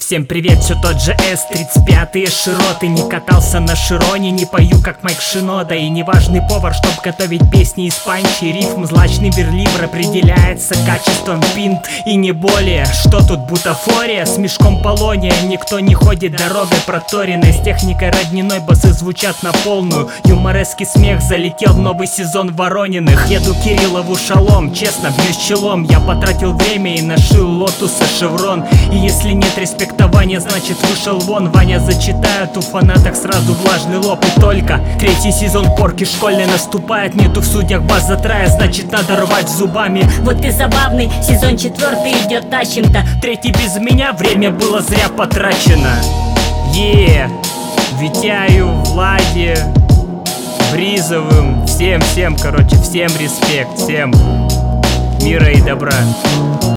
Всем привет, все тот же С-35-е широты. Не катался на Широне, не пою как Майк Шинода. И неважный повар, чтоб готовить песни из панчи рифм. Злачный верлибр определяется качеством пинт и не более. Что тут бутафория с мешком полония? Никто не ходит дорогой проторенной. С техникой родниной басы звучат на полную. Юмореский смех залетел в новый сезон Ворониных. Еду Кириллову шалом, честно бьюсь челом. Я потратил время и нашил лотуса шеврон. И если нет респектования, значит вышел вон. Ваня зачитает, у фанаток сразу влажный лоб. И только третий сезон порки школьной наступает. Нету в судьях баз затрая, значит надо рвать зубами. Вот и забавный, сезон 4 идет тащим-то. Третий без меня, время было зря потрачено. Витяю, Владе, Бризовым. Всем, короче, всем респект, всем мира и добра.